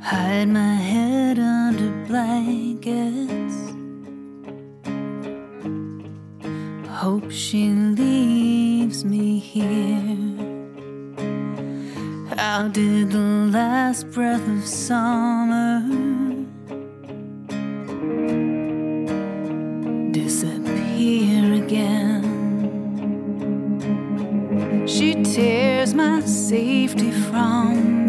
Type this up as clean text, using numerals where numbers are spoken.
hide my head under blankets, hope she leaves me here. How did the last breath of summer disappear again? She tears my safety from